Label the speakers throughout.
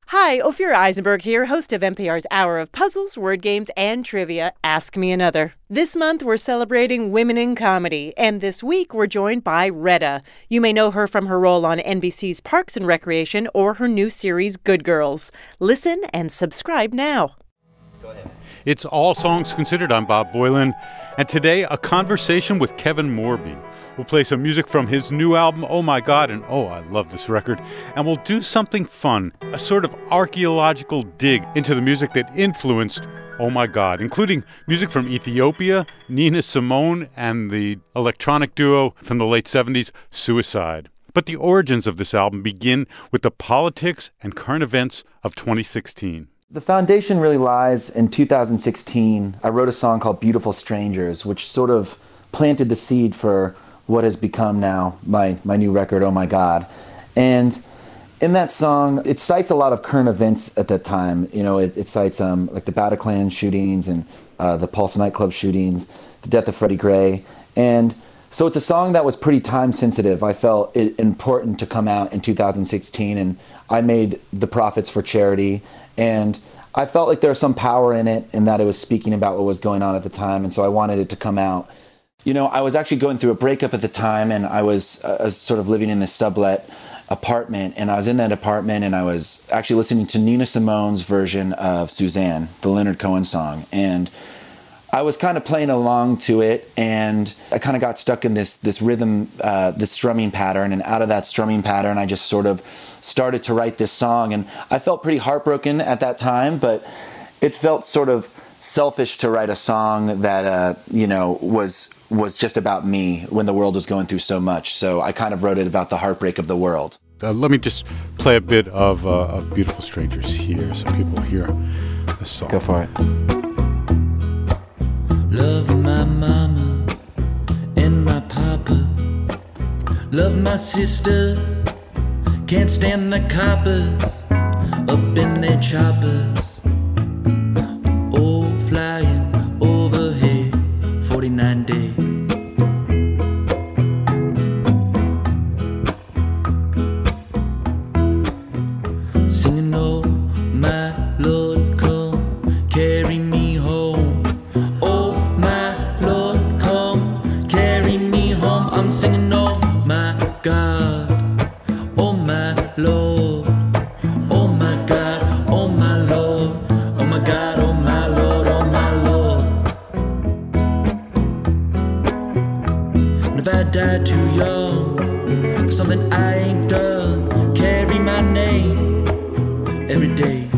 Speaker 1: Hi, Ophira Eisenberg here, host of NPR's Hour of Puzzles, Word Games, and Trivia, Ask Me Another. This month, we're celebrating women in comedy, and this week, we're joined by Retta. You may know her from her role on NBC's Parks and Recreation or her new series, Good Girls. Listen and subscribe now.
Speaker 2: Go ahead. It's All Songs Considered. I'm Bob Boilen, and today, a conversation with Kevin Morby. We'll play some music from his new album, Oh My God, and oh, I love this record. And we'll do something fun, a sort of archaeological dig into the music that influenced Oh My God, including music from Ethiopia, Nina Simone, and the electronic duo from the late 70s, Suicide. But the origins of this album begin with the politics and current events of 2016.
Speaker 3: The foundation really lies in 2016. I wrote a song called Beautiful Strangers, which sort of planted the seed for what has become now my new record, Oh My God. And in that song, it cites a lot of current events at that time. You know, it cites like the Bataclan shootings and the Pulse nightclub shootings, the death of Freddie Gray. And so it's a song that was pretty time sensitive. I felt it important to come out in 2016, and I made The Prophets for charity. And I felt like there was some power in it and that it was speaking about what was going on at the time. And so I wanted it to come out. You know, I was actually going through a breakup at the time, and I was sort of living in this sublet apartment, and I was in that apartment, and I was actually listening to Nina Simone's version of Suzanne, the Leonard Cohen song, and I was kind of playing along to it, and I kind of got stuck in this rhythm, this strumming pattern, and out of that strumming pattern, I just sort of started to write this song, and I felt pretty heartbroken at that time, but it felt sort of selfish to write a song that, was just about me when the world was going through so much. So I kind of wrote it about the heartbreak of the world.
Speaker 2: Let me just play a bit of Beautiful Strangers here so people hear the song.
Speaker 3: Go for it.
Speaker 4: Love my mama and my papa. Love my sister. Can't stand the coppers up in their choppers. Oh, flying overhead, 49 days. Singing, oh, my Lord, come carry me home. Oh, my Lord, come carry me home. I'm singing, oh, my God, oh, my Lord, oh, my God, oh, my Lord, oh, my God, oh, my Lord, oh, my Lord. And if I die too young for something I ain't done, carry my name every day.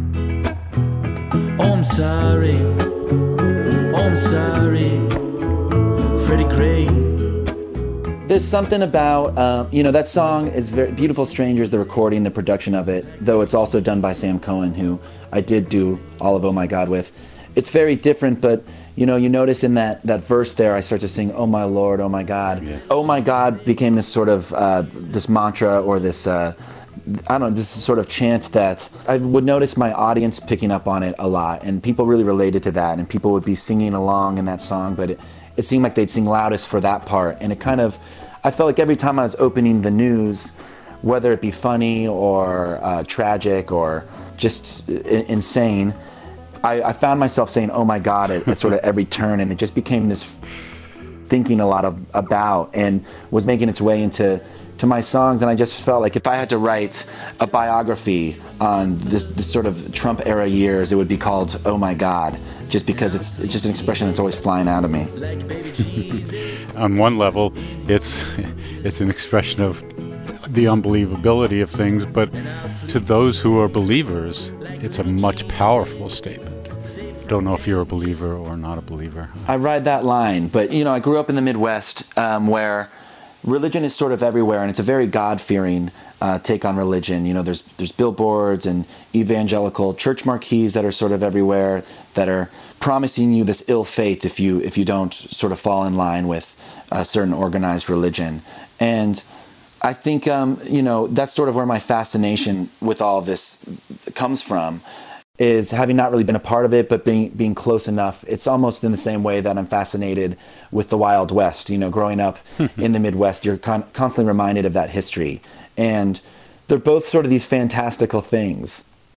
Speaker 4: Oh, I'm sorry. Oh, I'm sorry. Freddie Gray.
Speaker 3: There's something about, that song is very Beautiful Strangers, the recording, the production of it, though it's also done by Sam Cohen, who I did do all of Oh My God with. It's very different, but, you notice in that verse there, I start to sing, oh my Lord, oh my God. Yeah. Oh my God became this sort of, this mantra or this, this sort of chant that I would notice my audience picking up on it a lot, and people really related to that, and people would be singing along in that song, but it seemed like they'd sing loudest for that part, and I felt like every time I was opening the news, whether it be funny or tragic or just insane, I found myself saying, oh my God, at sort of every turn, and it just became this thinking a lot about, and was making its way into my songs, and I just felt like if I had to write a biography on this sort of Trump era years, it would be called Oh My God, just because it's just an expression that's always flying out of me.
Speaker 2: On one level, it's an expression of the unbelievability of things, but to those who are believers, it's a much powerful statement. Don't know if you're a believer or not a believer.
Speaker 3: I ride that line, but I grew up in the Midwest where religion is sort of everywhere, and it's a very God-fearing take on religion. There's billboards and evangelical church marquees that are sort of everywhere that are promising you this ill fate if you don't sort of fall in line with a certain organized religion. And I think that's sort of where my fascination with all of this comes from, is having not really been a part of it, but being close enough. It's almost in the same way that I'm fascinated with the Wild West. Growing up in the Midwest, you're constantly reminded of that history. And they're both sort of these fantastical things.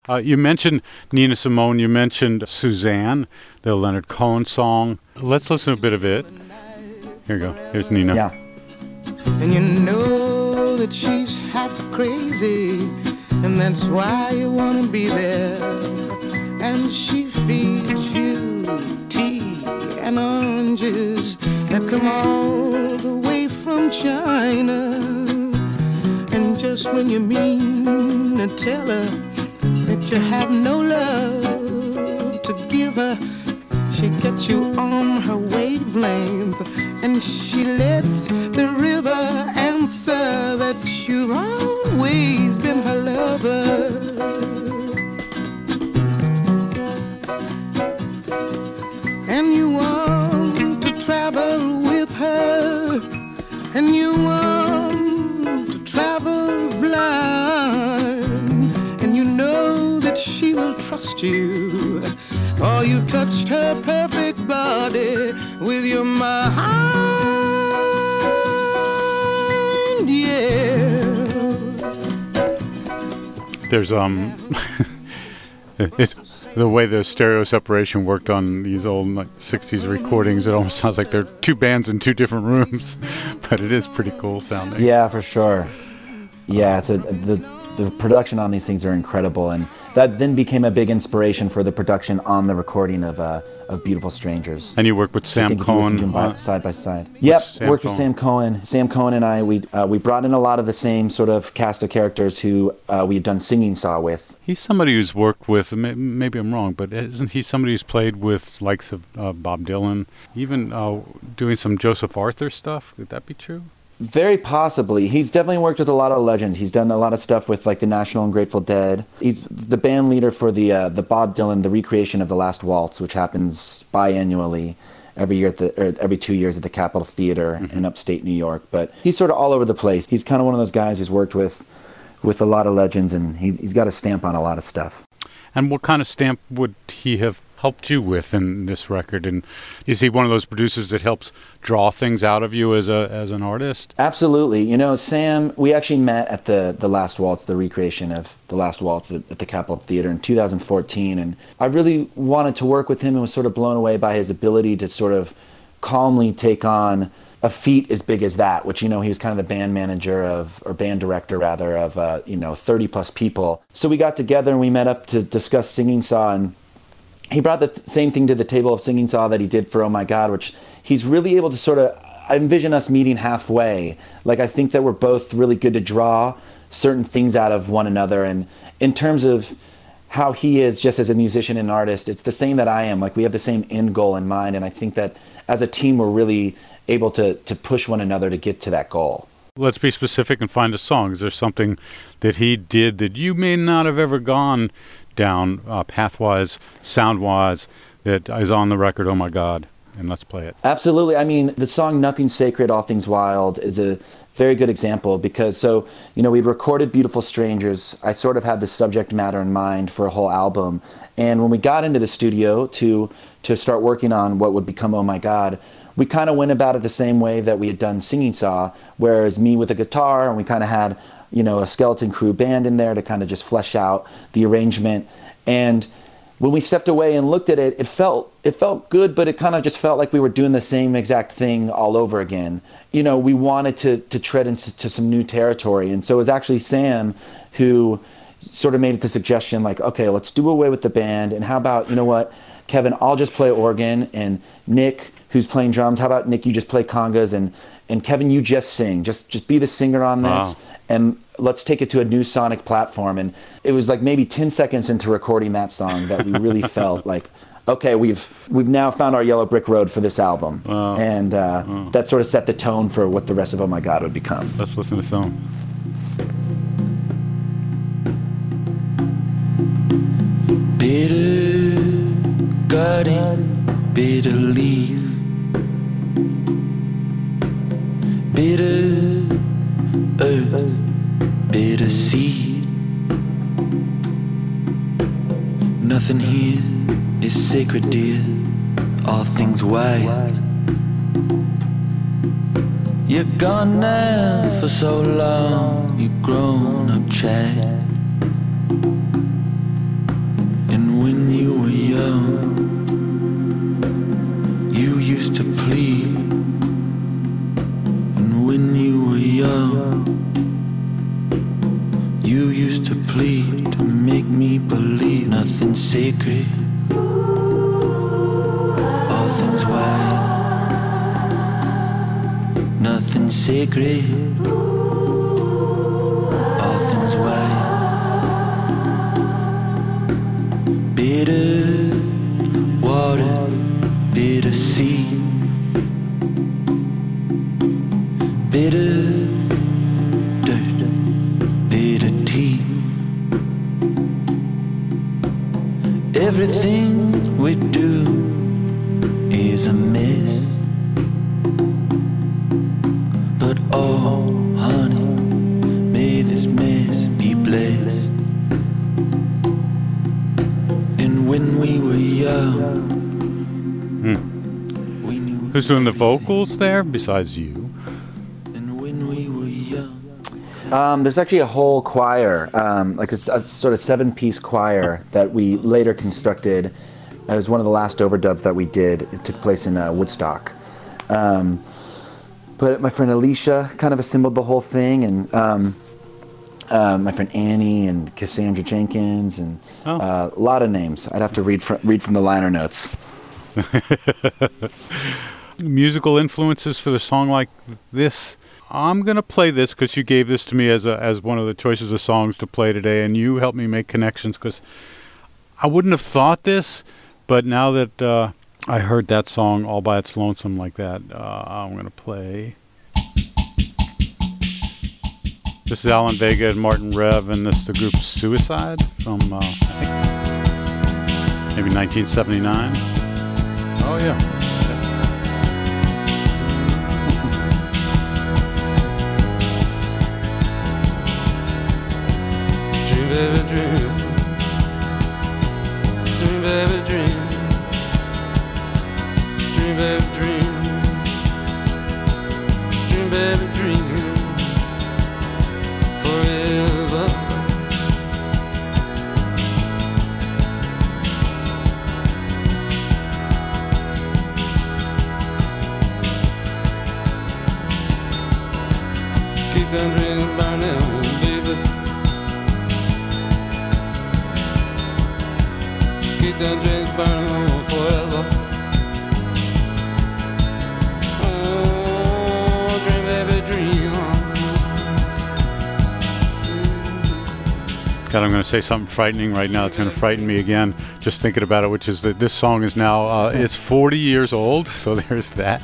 Speaker 2: You mentioned Nina Simone, you mentioned Suzanne, the Leonard Cohen song. Let's listen to a bit of it. Here you go. Here's Nina.
Speaker 3: Yeah.
Speaker 5: And you know that she's half crazy, and that's why you want to be there. And she feeds you tea and oranges that come all the way from China. And just when you mean to tell her that you have no love to give her, she gets you on her wavelength, and she lets the river answer that you've always been her lover. And you want to travel with her, and you want to travel blind, and you know that she will trust you, or you touched her perfect body with your mind, yeah.
Speaker 2: There's it's the way the stereo separation worked on these old 60s recordings. It almost sounds like they're two bands in two different rooms, but it is pretty cool sounding.
Speaker 3: Yeah, for sure. Yeah, it's the production on these things are incredible, and that then became a big inspiration for the production on the recording of Beautiful Strangers.
Speaker 2: And you worked with Sam Cohen
Speaker 3: side by side. Yep, worked with Sam Cohen. Sam Cohen and I, we brought in a lot of the same sort of cast of characters who we had done Singing Saw with.
Speaker 2: He's somebody who's worked with, maybe I'm wrong, but isn't he somebody who's played with likes of Bob Dylan, even doing some Joseph Arthur stuff? Could that be true?
Speaker 3: Very possibly. He's definitely worked with a lot of legends. He's done a lot of stuff with like the National and Grateful Dead. He's the band leader for the Bob Dylan, the recreation of The Last Waltz, which happens biannually every year every 2 years at the Capitol Theater in upstate New York. But he's sort of all over the place. He's kind of one of those guys who's worked with a lot of legends, and he's got a stamp on a lot of stuff.
Speaker 2: And what kind of stamp would he have helped you with in this record? And is he one of those producers that helps draw things out of you as an artist?
Speaker 3: Absolutely. You know, Sam, we actually met at the Last Waltz, the recreation of The Last Waltz at the Capitol Theater in 2014, and I really wanted to work with him and was sort of blown away by his ability to sort of calmly take on a feat as big as that, which, you know, he was kind of the band manager or band director rather of 30 plus people. So we got together and we met up to discuss Singing Saw, and he brought the same thing to the table of Singing Saw that he did for Oh My God, which he's really able to sort of, I envision us meeting halfway. Like, I think that we're both really good to draw certain things out of one another. And in terms of how he is just as a musician and artist, it's the same that I am. Like, we have the same end goal in mind. And I think that as a team, we're really able to push one another to get to that goal.
Speaker 2: Let's be specific and find a song. Is there something that he did that you may not have ever gone down path-wise, sound-wise, that is on the record, Oh My God, and let's play it?
Speaker 3: Absolutely. I mean, the song Nothing's Sacred, All Things Wild is a very good example because, we'd recorded Beautiful Strangers. I sort of had the subject matter in mind for a whole album. And when we got into the studio to start working on what would become Oh My God, we kind of went about it the same way that we had done Singing Saw, whereas me with a guitar, and we kind of had, a Skeleton Crew band in there to kind of just flesh out the arrangement. And when we stepped away and looked at it, it felt good, but it kind of just felt like we were doing the same exact thing all over again. We wanted to tread into some new territory. And so it was actually Sam who sort of made the suggestion, like, okay, let's do away with the band. And how about, Kevin, I'll just play organ, and Nick, who's playing drums, how about Nick, you just play congas, and Kevin, you just sing. Just be the singer on this. Wow. And let's take it to a new sonic platform. And it was like maybe 10 seconds into recording that song that we really felt like, okay, we've now found our yellow brick road for this album. Wow. And that sort of set the tone for what the rest of Oh My God would become.
Speaker 2: Let's listen to the song.
Speaker 4: Bitter garden, bitter leaf, bitter earth, bitter seed. Nothing here is sacred, dear. All things wild. You're gone now for so long, you grown up child. when you were young, you used to plead. And when you were young, you used to plead to make me believe nothing's sacred, all things white. Nothing's sacred, all things white. Bitter water, bitter sea, bitter dirt, bitter tea. Everything we do is a mess. But oh, honey, may this mess be blessed. And when we were young, we knew.
Speaker 2: Who's doing the vocals there besides you?
Speaker 4: And when we were young.
Speaker 3: There's actually a whole choir, like a sort of 7-piece choir that we later constructed. It was one of the last overdubs that we did. It took place in Woodstock. But my friend Alicia kind of assembled the whole thing, and my friend Annie and Cassandra Jenkins, and a lot of names. I'd have to read from the liner notes.
Speaker 2: Musical influences for the song like this. I'm going to play this because you gave this to me as one of the choices of songs to play today, and you helped me make connections because I wouldn't have thought this, but now that I heard that song all by its lonesome like that, I'm going to play. This is Alan Vega and Martin Rev, and this is the group Suicide from, I think, maybe 1979. Oh, yeah.
Speaker 4: Dream, baby, dream. Dream, baby, dream. Dream, baby, dream. Dream, baby, dream. Forever. Keep them dreams burning, baby. Keep them dreams burning forever.
Speaker 2: God, I'm going to say something frightening right now. It's going to frighten me again just thinking about it, which is that this song is now, it's 40 years old, so there's that.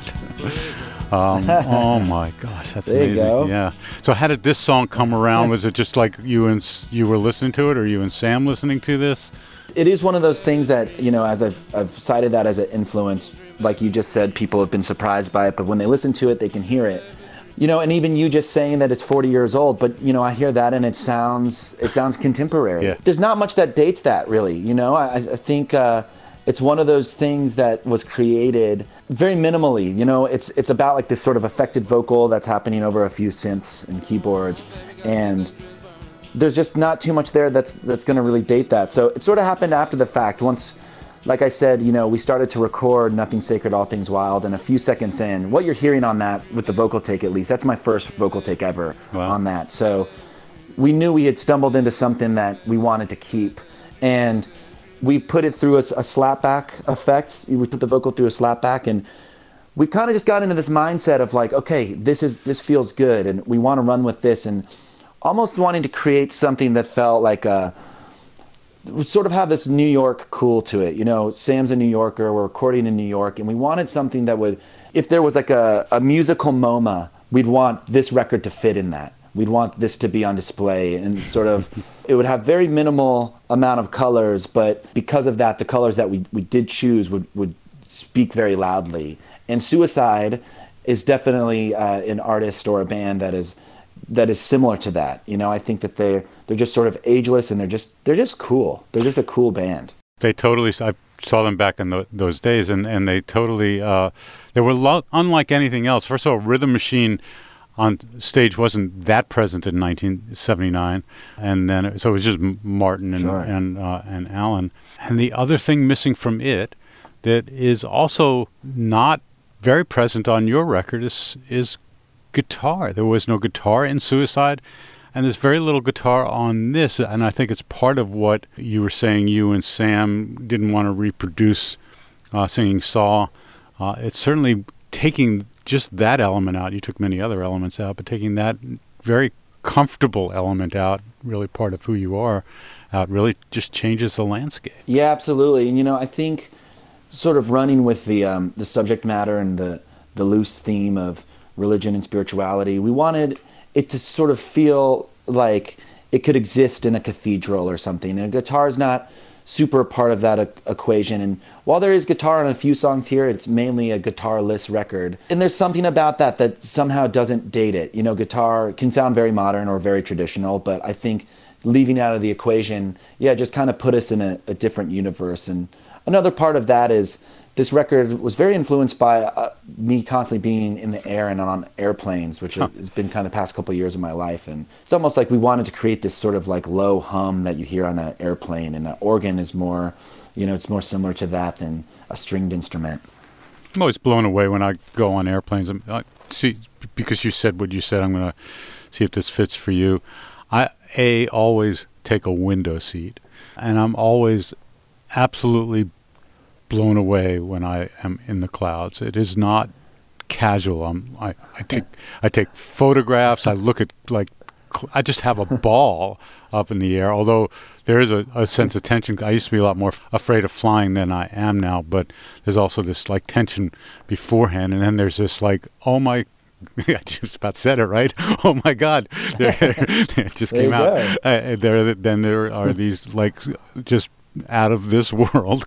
Speaker 2: Oh my gosh, that's
Speaker 3: there
Speaker 2: amazing.
Speaker 3: You go.
Speaker 2: Yeah. So how did this song come around? Was it just like you were listening to it, or you and Sam listening to this?
Speaker 3: It is one of those things that, you know, as I've cited that as an influence, like you just said, people have been surprised by it, but when they listen to it, they can hear it. You know, and even you just saying that it's 40 years old, but, you know, I hear that and it sounds contemporary.
Speaker 2: Yeah.
Speaker 3: There's not much that dates that, really. You know, I think it's one of those things that was created very minimally. You know, it's about like this sort of affected vocal that's happening over a few synths and keyboards, and there's just not too much there that's going to really date that. So it sort of happened after the fact. Once, like I said, you know, we started to record Nothing Sacred, All Things Wild, and a few seconds in, what you're hearing on that, with the vocal take at least, that's my first vocal take ever on that. So we knew we had stumbled into something that we wanted to keep, and we put it through a slapback effect. We put the vocal through a slapback, and we kind of just got into this mindset of like, okay, this feels good, and we want to run with this, and almost wanting to create something that felt like we sort of have this New York cool to it. You know, Sam's a New Yorker, we're recording in New York, and we wanted something that would, if there was like a musical MoMA, we'd want this record to fit in that. We'd want this to be on display, and sort of, it would have very minimal amount of colors, but because of that, the colors that we did choose would speak very loudly. And Suicide is definitely an artist or a band that is similar to that. You know, I think that they're just sort of ageless, and they're just cool. They're just a cool band.
Speaker 2: They totally, I saw them back in those days, and they totally, they were unlike anything else. First of all, Rhythm Machine, on stage wasn't that present in 1979, and then so it was just Martin and
Speaker 3: Sure.
Speaker 2: and Alan. And the other thing missing from it that is also not very present on your record is guitar. There was no guitar in Suicide, and there's very little guitar on this. And I think it's part of what you were saying. You and Sam didn't want to reproduce singing Saw. It's certainly taking just that element out. You took many other elements out, but taking that very comfortable element out, really part of who you are, out really just changes the landscape.
Speaker 3: Yeah, absolutely. And I think sort of running with the subject matter and the loose theme of religion and spirituality, we wanted it to sort of feel like it could exist in a cathedral or something. And guitar is not super part of that equation. And while there is guitar on a few songs here, it's mainly a guitarless record. And there's something about that somehow doesn't date it. Guitar can sound very modern or very traditional, but I think leaving out of the equation, just kind of put us in a different universe. And another part of that is this record was very influenced by me constantly being in the air and on airplanes, which has been kind of the past couple of years of my life. And it's almost like we wanted to create this sort of like low hum that you hear on an airplane, and an organ is more, it's more similar to that than a stringed instrument.
Speaker 2: I'm always blown away when I go on airplanes. See, because you said what you said, I'm going to see if this fits for you. I always take a window seat, and I'm always absolutely blown away when I am in the clouds. It is not casual. I take photographs. I look at I just have a ball up in the air. Although there is a sense of tension. I used to be a lot more afraid of flying than I am now. But there's also this tension beforehand, and then there's this oh my. I just about said it right. Oh my God! It just came out. Then there are these just out of this world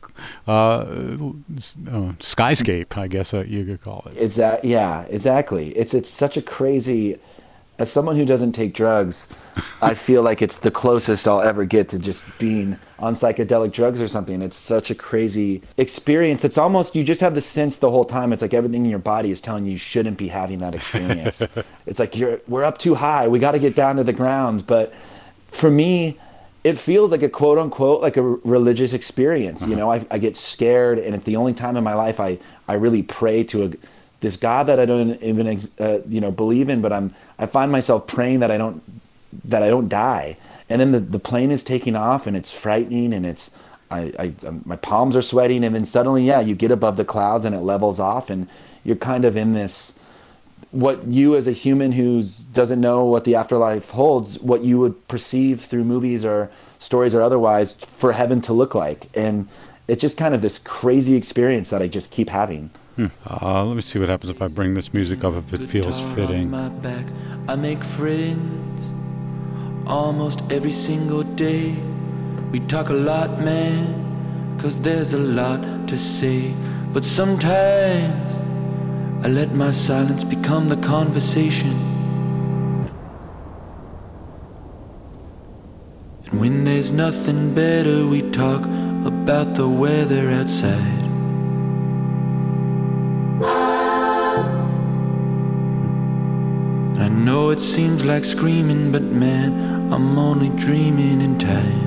Speaker 2: skyscape, I guess you could call it.
Speaker 3: Exactly. It's such a crazy. As someone who doesn't take drugs, I feel like it's the closest I'll ever get to just being on psychedelic drugs or something. It's such a crazy experience. It's almost, you just have the sense the whole time. It's like everything in your body is telling you shouldn't be having that experience. It's like we're up too high. We got to get down to the ground. But for me, it feels like a quote unquote like a religious experience. I get scared, and it's the only time in my life I really pray to this God that I don't even believe in, but I find myself praying that I don't die. And then the plane is taking off, and it's frightening, and it's my palms are sweating, and then suddenly you get above the clouds and it levels off, and you're kind of in this, what you as a human who doesn't know what the afterlife holds, what you would perceive through movies or stories or otherwise for heaven to look like. And it's just kind of this crazy experience that I just keep having.
Speaker 2: Let me see what happens if I bring this music up, if it feels fitting.
Speaker 4: My back, I make friends almost every single day. We talk a lot, man, 'cause there's a lot to say. But sometimes I let my silence become the conversation. And when there's nothing better, we talk about the weather outside. And I know it seems like screaming, but man, I'm only dreaming in time.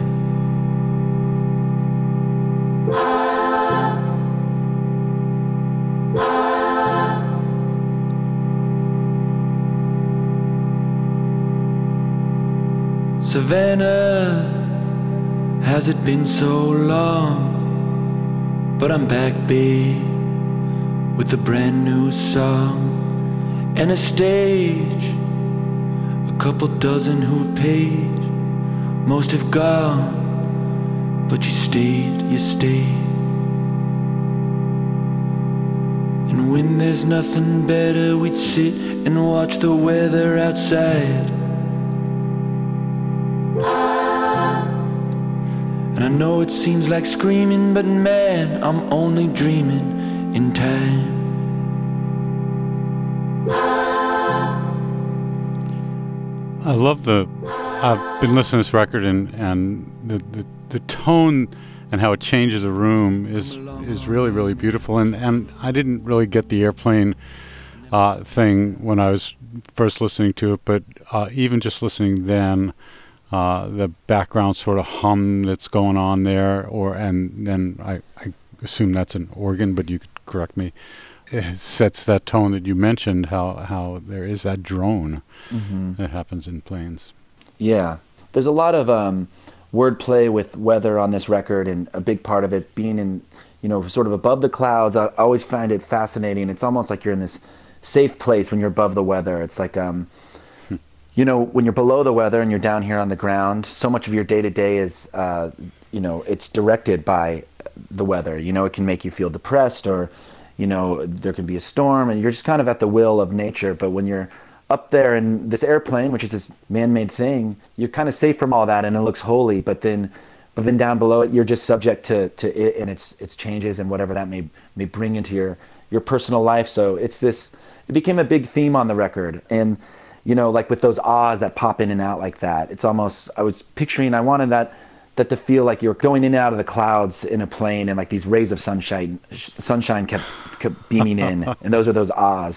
Speaker 4: Savannah, has it been so long? But I'm back, babe, with a brand new song and a stage, a couple dozen who've paid, most have gone, but you stayed. And when there's nothing better, we'd sit and watch the weather outside. And I know it seems like screaming, but man, I'm only dreaming in time.
Speaker 2: I love I've been listening to this record, and the tone and how it changes a room is really, really beautiful. And I didn't really get the airplane thing when I was first listening to it, but even just listening then, the background sort of hum that's going on there, and then I assume that's an organ, but you could correct me. It sets that tone that you mentioned, how there is that drone that happens in planes.
Speaker 3: Yeah. There's a lot of wordplay with weather on this record, and a big part of it being in, sort of above the clouds. I always find it fascinating. It's almost like you're in this safe place when you're above the weather. It's like, when you're below the weather and you're down here on the ground, so much of your day-to-day is, it's directed by the weather. It can make you feel depressed, or, there can be a storm, and you're just kind of at the will of nature. But when you're up there in this airplane, which is this man-made thing, you're kind of safe from all that, and it looks holy. But then down below it, you're just subject to it and its changes and whatever that may bring into your personal life. So it became a big theme on the record. And like with those ahs that pop in and out like that, it's almost, I was picturing, I wanted that to feel like you're going in and out of the clouds in a plane, and like these rays of sunshine kept beaming in, and those are those ahs.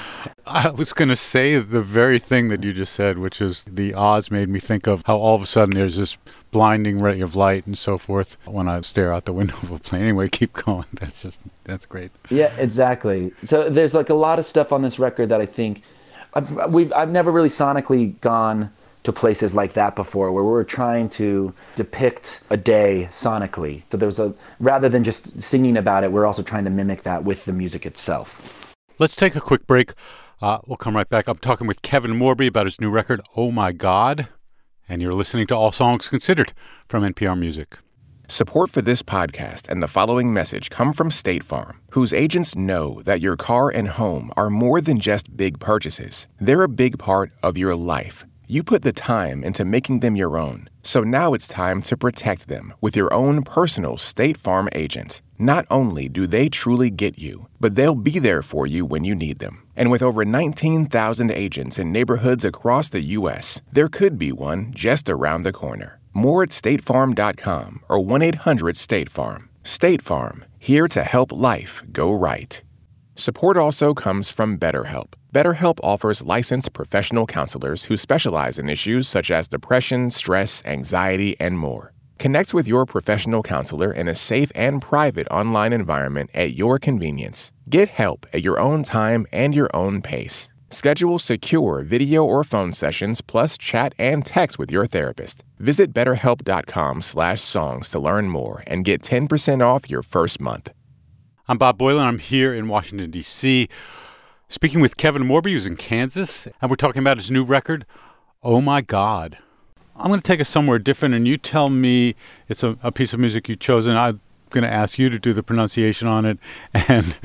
Speaker 2: I was going to say the very thing that you just said, which is the ahs made me think of how all of a sudden there's this blinding ray of light and so forth when I stare out the window of a plane. Anyway, keep going. That's great.
Speaker 3: Yeah, exactly. So there's like a lot of stuff on this record that I think I've never really sonically gone to places like that before, where we're trying to depict a day sonically. So rather than just singing about it, we're also trying to mimic that with the music itself.
Speaker 2: Let's take a quick break. We'll come right back. I'm talking with Kevin Morby about his new record, Oh My God, and you're listening to All Songs Considered from NPR Music.
Speaker 6: Support for this podcast and the following message come from State Farm, whose agents know that your car and home are more than just big purchases. They're a big part of your life. You put the time into making them your own. So now it's time to protect them with your own personal State Farm agent. Not only do they truly get you, but they'll be there for you when you need them. And with over 19,000 agents in neighborhoods across the U.S., there could be one just around the corner. More at statefarm.com or 1-800-STATE-FARM. State Farm, here to help life go right. Support also comes from BetterHelp. BetterHelp offers licensed professional counselors who specialize in issues such as depression, stress, anxiety, and more. Connect with your professional counselor in a safe and private online environment at your convenience. Get help at your own time and your own pace. Schedule secure video or phone sessions plus chat and text with your therapist. Visit BetterHelp.com/songs to learn more and get 10% off your first month.
Speaker 2: I'm Bob Boilen. I'm here in Washington, D.C., speaking with Kevin Morby, who's in Kansas, and we're talking about his new record, Oh My God. I'm going to take us somewhere different, and you tell me it's a piece of music you've chosen. I'm going to ask you to do the pronunciation on it, and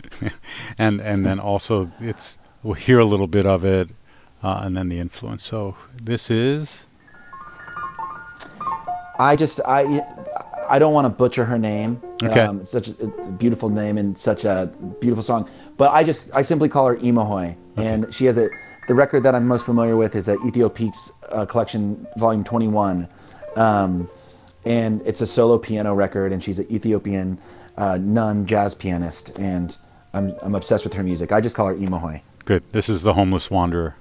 Speaker 2: then also we'll hear a little bit of it, and then the influence. So this is... I
Speaker 3: don't want to butcher her name.
Speaker 2: Okay.
Speaker 3: It's such a beautiful name and such a beautiful song. But I simply call her Imohoy. Okay. And she has the record that I'm most familiar with is Ethiopique's collection, volume 21. And it's a solo piano record, and she's an Ethiopian nun jazz pianist. And I'm obsessed with her music. I just call her Imohoy.
Speaker 2: Good. This is The Homeless Wanderer.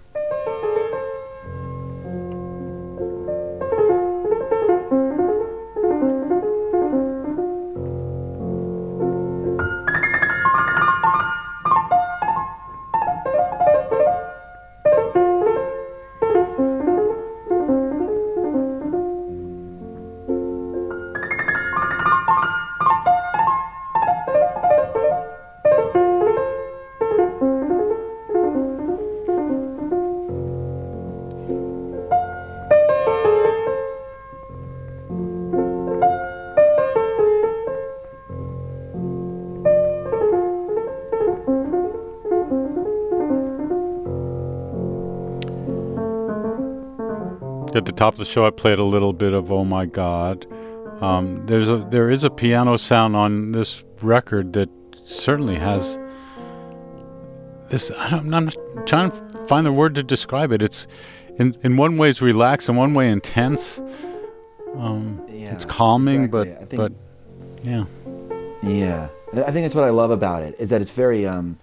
Speaker 2: At the top of the show, I played a little bit of Oh My God. There is a piano sound on this record that certainly has this. I'm trying to find the word to describe it. It's in one way it's relaxed, in one way intense. It's calming, exactly. but yeah.
Speaker 3: Yeah, I think that's what I love about it, is that it's very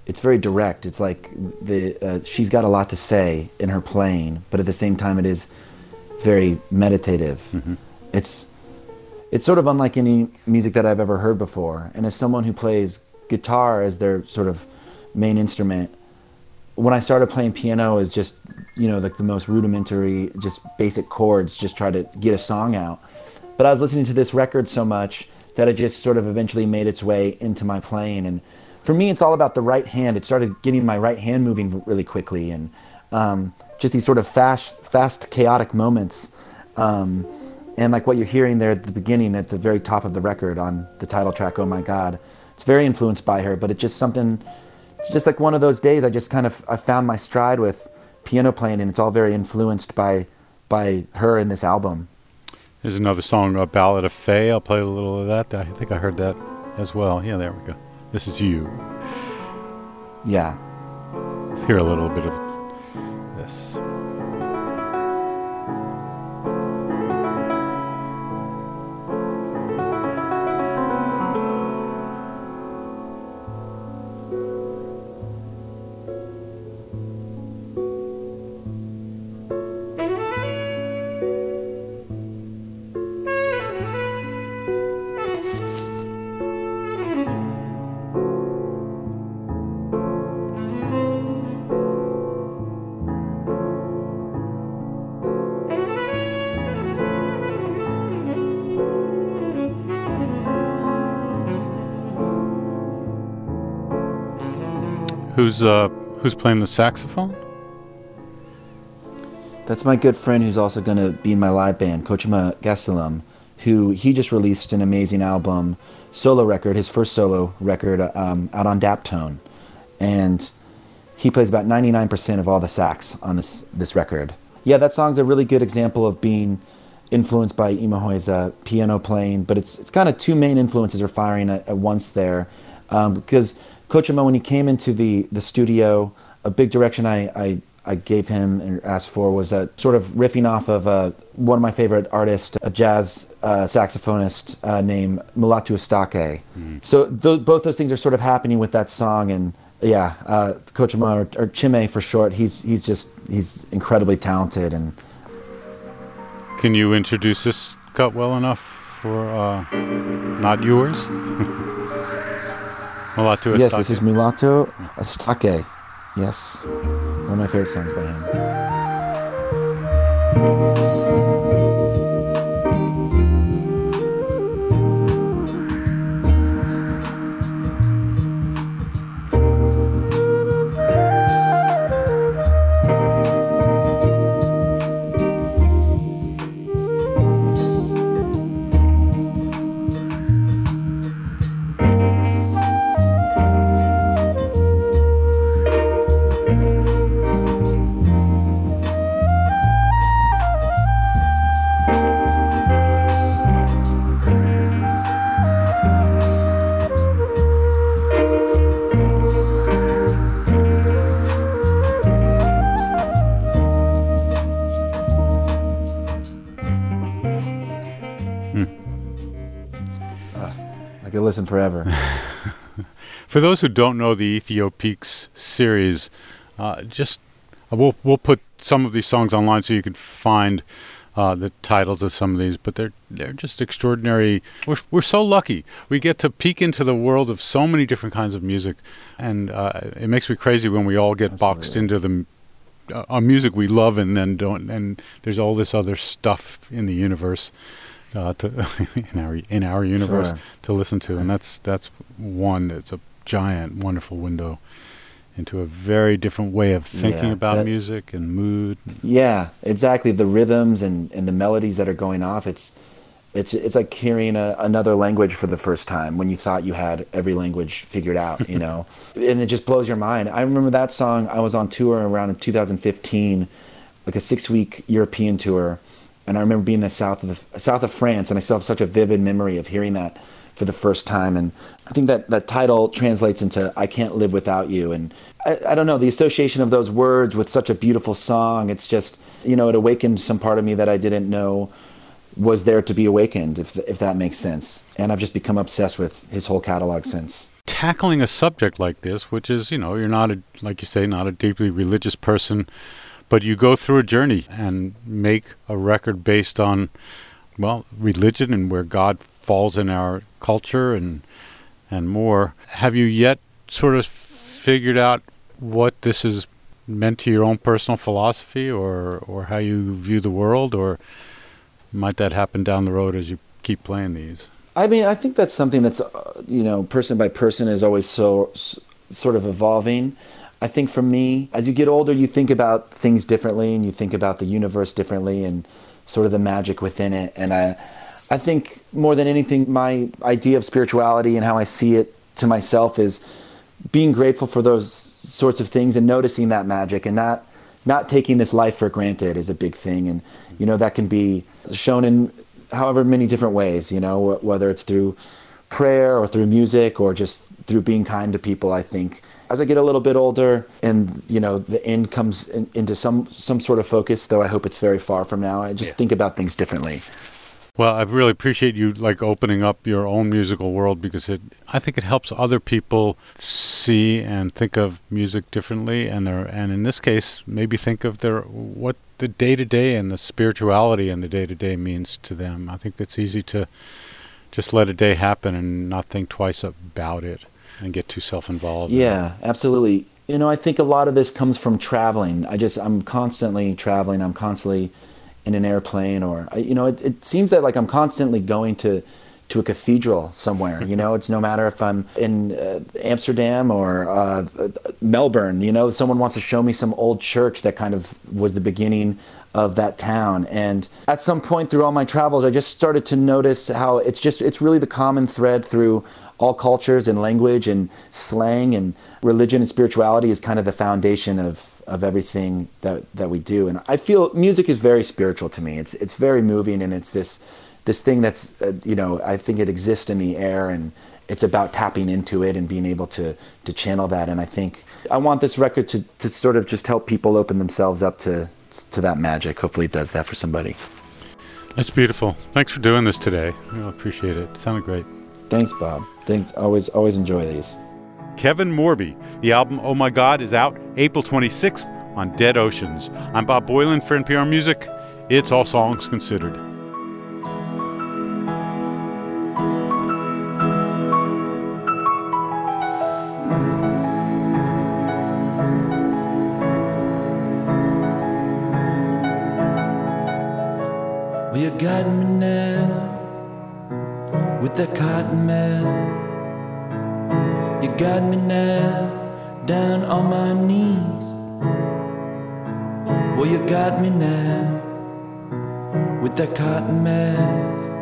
Speaker 3: it's very direct. It's like she's got a lot to say in her playing, but at the same time it is very meditative.
Speaker 2: Mm-hmm.
Speaker 3: It's sort of unlike any music that I've ever heard before. And as someone who plays guitar as their sort of main instrument, when I started playing piano as just, like the most rudimentary, just basic chords, just try to get a song out. But I was listening to this record so much that it just sort of eventually made its way into my playing. And for me, it's all about the right hand. It started getting my right hand moving really quickly, and just these sort of fast, chaotic moments. And like what you're hearing there at the beginning, at the very top of the record on the title track, Oh My God, it's very influenced by her, but it's just like one of those days I found my stride with piano playing, and it's all very influenced by her in this album.
Speaker 2: There's another song, A Ballad of Faye. I'll play a little of that. I think I heard that as well. Yeah, there we go. This is You.
Speaker 3: Yeah.
Speaker 2: Let's hear a little bit of this. Who's playing the saxophone?
Speaker 3: That's my good friend who's also going to be in my live band, Kochima Gastelum, he just released an amazing album, solo record, his first solo record, out on Daptone. And he plays about 99% of all the sax on this record. Yeah, that song's a really good example of being influenced by Imahōi's piano playing, but it's kind of two main influences are firing at once there. Because Kochima, when he came into the studio, a big direction I gave him and asked for was sort of riffing off of one of my favorite artists, a jazz saxophonist named Mulatu Astatke. Mm. So both those things are sort of happening with that song, and yeah, Kochima or Chime for short, he's incredibly talented. And
Speaker 2: can you introduce this cut well enough for not yours? Mulatu Astatke.
Speaker 3: Yes, this is Mulatu Astatke. Yes, one of my favorite songs by him. I could listen forever.
Speaker 2: For those who don't know the Ethiopeaks series, we'll put some of these songs online so you can find the titles of some of these, but they're just extraordinary. We're so lucky. We get to peek into the world of so many different kinds of music, and it makes me crazy when we all get boxed into the music we love and then don't, and there's all this other stuff in the universe. In our universe, sure, to listen to, and that's one that's a giant, wonderful window into a very different way of thinking about music and mood. Yeah,
Speaker 3: exactly. The rhythms and the melodies that are going off. It's like hearing another language for the first time when you thought you had every language figured out, you know, and it just blows your mind. I remember that song. I was on tour around in 2015, like a 6-week European tour. And I remember being in the south of France, and I still have such a vivid memory of hearing that for the first time. And I think that title translates into "I Can't Live Without You." And I don't know, the association of those words with such a beautiful song. It's just, you know, it awakened some part of me that I didn't know was there to be awakened, if that makes sense. And I've just become obsessed with his whole catalog since.
Speaker 2: tackling a subject like this, which is, you're not like you say, not a deeply religious person, but you go through a journey and make a record based on, well, religion and where God falls in our culture and more. Have you yet sort of figured out what this has meant to your own personal philosophy or how you view the world, or might that happen down the road as you keep playing these?
Speaker 3: I mean, I think that's something that's, person by person is always sort of evolving. I think for me, as you get older, you think about things differently and you think about the universe differently and sort of the magic within it. And I think more than anything, my idea of spirituality and how I see it to myself is being grateful for those sorts of things and noticing that magic and not taking this life for granted is a big thing. And, that can be shown in however many different ways, whether it's through prayer or through music or just through being kind to people. I think as I get a little bit older and, the end comes into some sort of focus, though I hope it's very far from now, I just think about things differently.
Speaker 2: Well, I really appreciate you opening up your own musical world, because I think it helps other people see and think of music differently, and in this case maybe think of what the day-to-day and the spirituality and the day-to-day means to them. I think it's easy to just let a day happen and not think twice about it and get too self-involved.
Speaker 3: Yeah, absolutely. I think a lot of this comes from traveling. I'm constantly traveling. I'm constantly in an airplane, or it seems that I'm constantly going to a cathedral somewhere. It's no matter if I'm in Amsterdam or Melbourne. Someone wants to show me some old church that kind of was the beginning of that town. And at some point through all my travels, I just started to notice how it's really the common thread through all cultures and language and slang, and religion and spirituality is kind of the foundation of everything that we do. And I feel music is very spiritual to me. It's very moving, and it's this thing that's I think it exists in the air, and it's about tapping into it and being able to channel that. And I think I want this record to sort of just help people open themselves up to that magic. Hopefully it does that for somebody.
Speaker 2: That's beautiful. Thanks for doing this today. I appreciate it. It sounded great.
Speaker 3: Thanks, Bob. Thanks. Always enjoy these.
Speaker 2: Kevin Morby. The album Oh My God is out April 26th on Dead Oceans. I'm Bob Boilen for NPR Music. It's All Songs Considered.
Speaker 4: Well, you got me now with that cotton mouth. You got me now down on my knees. Well, you got me now with that cotton mouth.